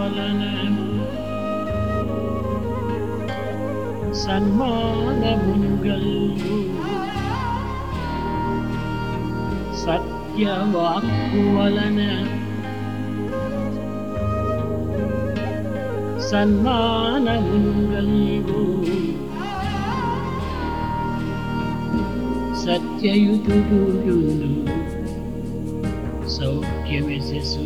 వలన సన్మానముగల్గు సత్యవాక్కు వలన సన్మానముగల్గు సత్యయుతుడు సౌఖ్యమెసెసు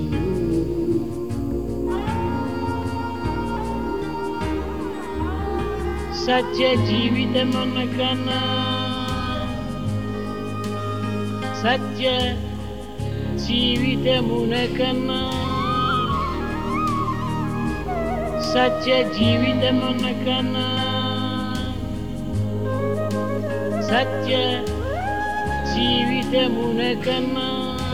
సత్య జీవితమునకన్నా సత్య జీవితమునకన్నా సత్య జీవితమునకన్నా సత్య జీవితమునకన్నా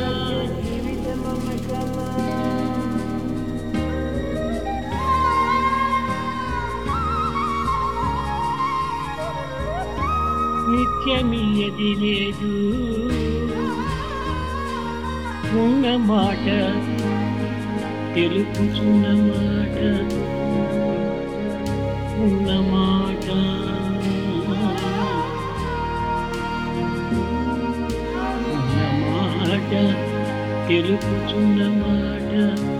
నిత్యమియది లేదు ఉన్న మాట తెలుపుచున్న మాట ఉన్న మాట ఉన్న మాట తెలుపుచున్న మాట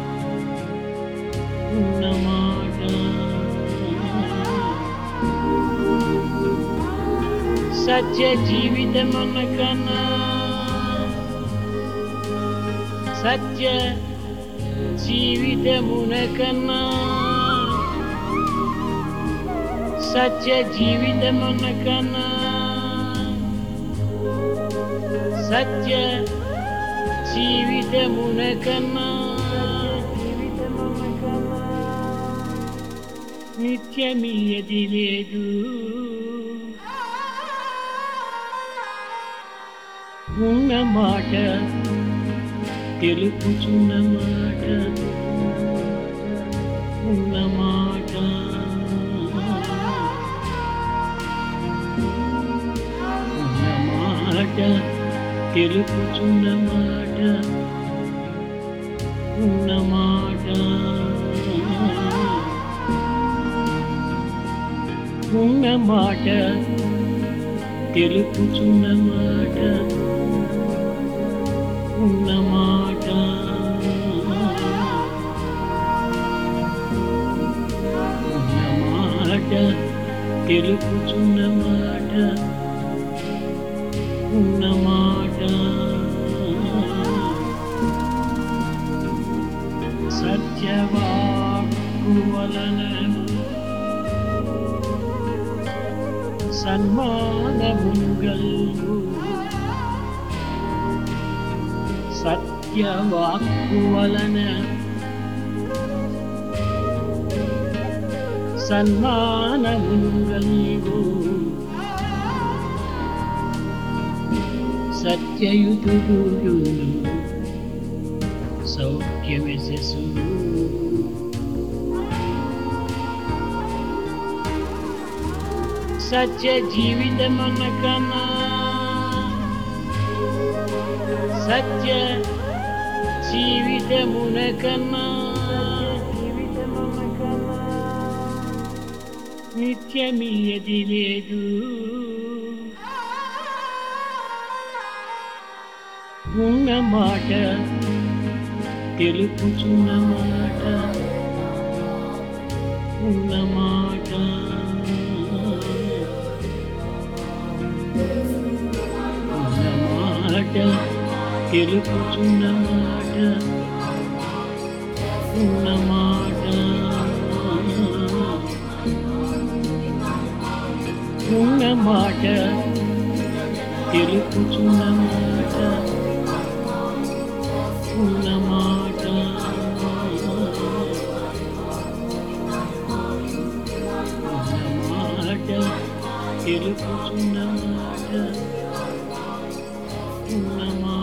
ఉన్న మాట సత్య జీవితమునకన్నా సత్య జీవితమునకన్నా సత్య జీవితమునకన్నా సత్య జీవితమునకన్నా నిత్యమియది లేదు ఉన్న మాట తెలుపుచున్న మాట ఉన్న మాట ఉన్న మాట తెలుపుచున్న మాట ఉన్న మాట ఉన్న మాట తెలుపుచున్న మాట ఉన్న మాట ఉన్న మాట తెలుపుచున్న మాట ఉన్న మాట సత్యవాక్కు వలన సన్మానముగల్గు సత్యవాక్కు వలన సన్మానముగల్గు సత్యయుతుడు సౌఖ్యమెసెసు సత్య జీవితమునకన్నా సత్య జీవితమునకన్నా నిత్యమియది లేదు ఉన్న మాట తెలుపుచున్న మాట ఉన్న మాట ఉన్న మాట తెలుపుచున్న మాట ఉన్న మాట ఉన్న మాట తెలుపుచున్న మాట ఉన్న మాట ఉన్న మాట తెలుపుచున్న మాట ఉన్న మాట